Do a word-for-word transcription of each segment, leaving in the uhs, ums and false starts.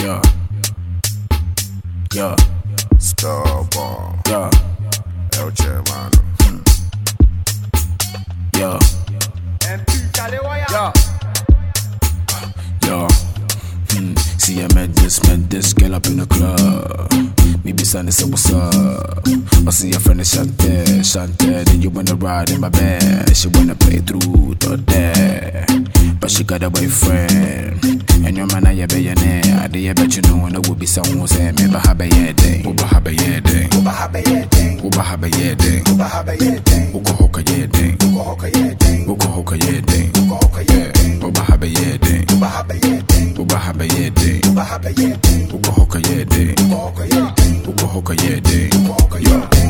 Yeah. Yeah. Starborn. Yeah. El Chairman. Yeah. Yeah. Yeah. Hmm. See, I met this, met this girl up in the club. Maybe Sunday said, what's up? I see your friend is Chantel, Chantel. Then you wanna ride in my bed. She wanna play through to there. But she got a boyfriend. And your man, I be your name. I did bet you know when I would be someone say, maybe have a year day. Uba have a year day. Uba have a year day. Uba have a year day. Uba have a year day. Uko hoka year day. Uko hoka year day. Uko hoka year day. Uko hoka year day. Uba have a year day. Uba have a year day. Uba have a year day. Uba have a year day. Uko hoka year day. Uko hoka year day. Uko hoka year day. Uko hoka year day.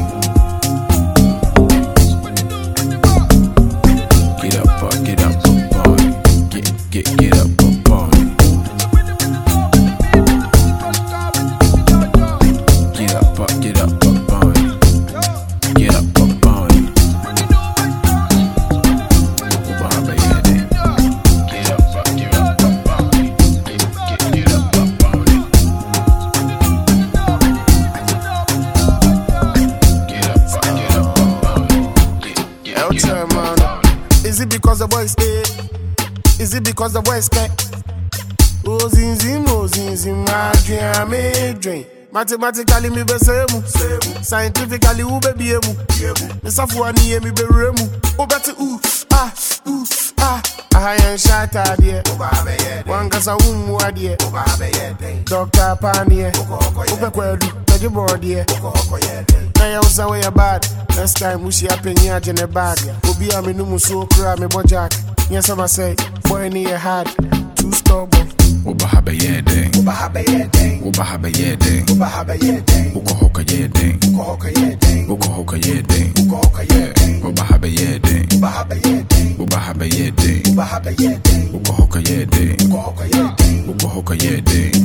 Get up, uh, get up, uh, boy. Get, get, get up, uh, boy. Get up, uh, get up, uh, boy. Get up, uh, boy. Uba have a year day. Get up, uh, get up, uh, boy. Get, get, get up, uh, boy. Get up, uh, get up, uh, boy. Get, get, El get up, uh, Chairman. boy. Is it because the boys stay? Is it because the boys can't? Oh, zin zin, oh, zin zin, my dream, me dream. Mathematically, me be same. Scientifically, who be be emu. Me safuani, me be remu. Oh, better ooh, ah, ooh, ah. I am shot at here. One cause I won't wad here. Doctor Pan here. Upe kwedu, take your board here. Now you was away bad. Next time we see a penny in the bag. Obi a me numu so cry me bojack. Yes, I'm a say, boy need a hard. Too stubborn. Uba have a year day. Uba have a year day. Uba have a year day. Uba have a year day. Uko hoka year day. Uko hoka year day. Uko hoka year day. Uko hoka year day. Uba have a year day. Uba have a year day. Uba have a year day. Uba have a year day. Uko hoka year day. Uko hoka year day. Uko hoka year day.